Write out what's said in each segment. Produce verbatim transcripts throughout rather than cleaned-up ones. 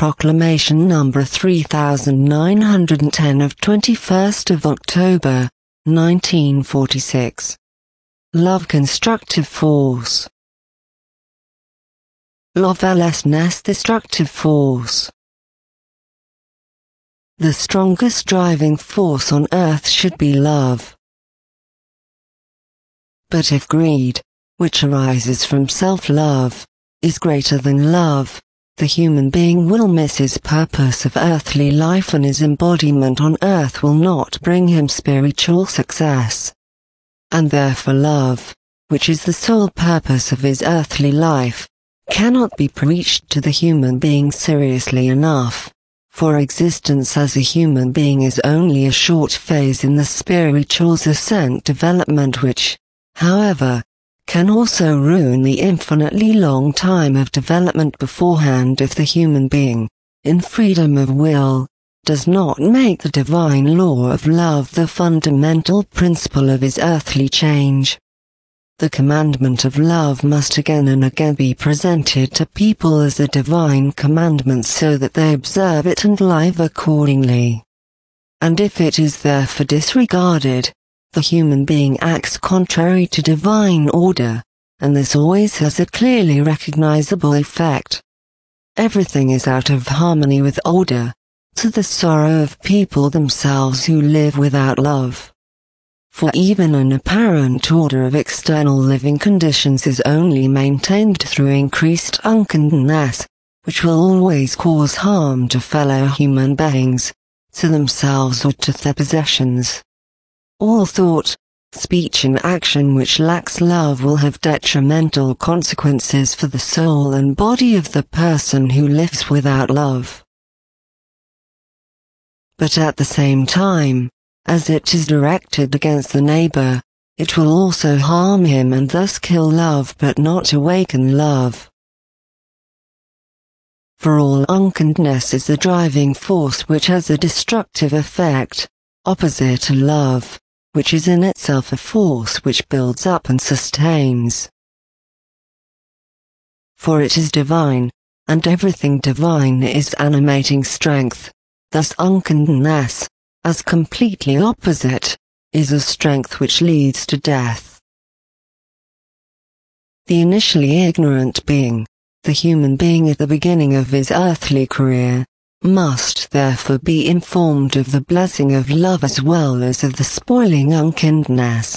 Proclamation number three thousand nine hundred ten of twenty-first of October, nineteen forty-six. Love constructive force. Lovelessness destructive force. The strongest driving force on earth should be love. But if greed, which arises from self-love, is greater than love, the human being will miss his purpose of earthly life and his embodiment on earth will not bring him spiritual success. And therefore love, which is the sole purpose of his earthly life, cannot be preached to the human being seriously enough, for existence as a human being is only a short phase in the spiritual's ascent development which, however, can also ruin the infinitely long time of development beforehand if the human being, in freedom of will, does not make the divine law of love the fundamental principle of his earthly change. The commandment of love must again and again be presented to people as a divine commandment so that they observe it and live accordingly. And if it is therefore disregarded, the human being acts contrary to divine order, and this always has a clearly recognizable effect. Everything is out of harmony with order, to the sorrow of people themselves who live without love. For even an apparent order of external living conditions is only maintained through increased unkindness, which will always cause harm to fellow human beings, to themselves or to their possessions. All thought, speech and action which lacks love will have detrimental consequences for the soul and body of the person who lives without love. But at the same time, as it is directed against the neighbor, it will also harm him and thus kill love but not awaken love. For all unkindness is the driving force which has a destructive effect, opposite to love, which is in itself a force which builds up and sustains. For it is divine, and everything divine is animating strength, thus unkindness, as completely opposite, is a strength which leads to death. The initially ignorant being, the human being at the beginning of his earthly career, must therefore be informed of the blessing of love as well as of the spoiling unkindness.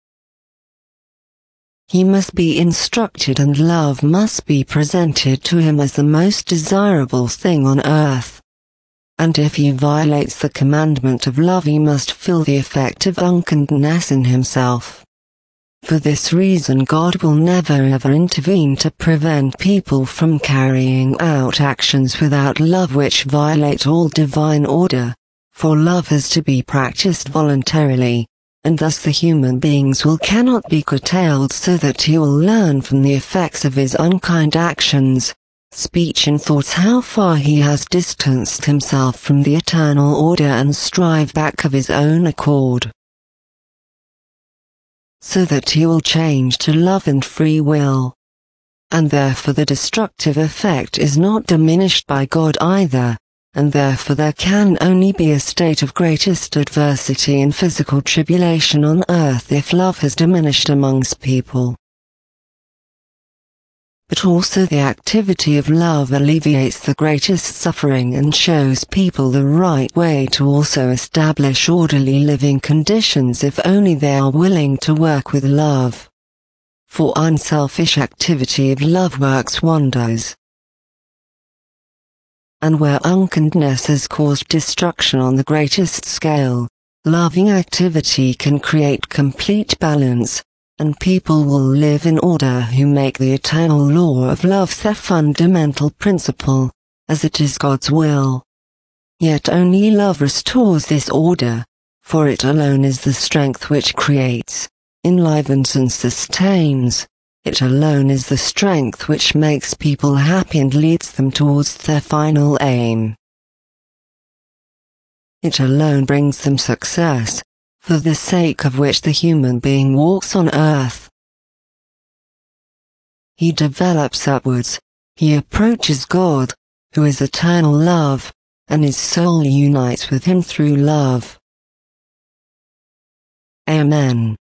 He must be instructed and love must be presented to him as the most desirable thing on earth. And if he violates the commandment of love he must feel the effect of unkindness in himself. For this reason God will never ever intervene to prevent people from carrying out actions without love which violate all divine order, for love has to be practiced voluntarily, and thus the human being's will cannot be curtailed so that he will learn from the effects of his unkind actions, speech and thoughts how far he has distanced himself from the eternal order and strive back of his own accord, so that he will change to love and free will. And therefore the destructive effect is not diminished by God either, and therefore there can only be a state of greatest adversity and physical tribulation on earth if love has diminished amongst people. But also the activity of love alleviates the greatest suffering and shows people the right way to also establish orderly living conditions if only they are willing to work with love. For unselfish activity of love works wonders. And where unkindness has caused destruction on the greatest scale, loving activity can create complete balance, and people will live in order who make the eternal law of love their fundamental principle, as it is God's will. Yet only love restores this order, for it alone is the strength which creates, enlivens and sustains. It alone is the strength which makes people happy and leads them towards their final aim. It alone brings them success, for the sake of which the human being walks on earth. He develops upwards, he approaches God, who is eternal love, and his soul unites with him through love. Amen.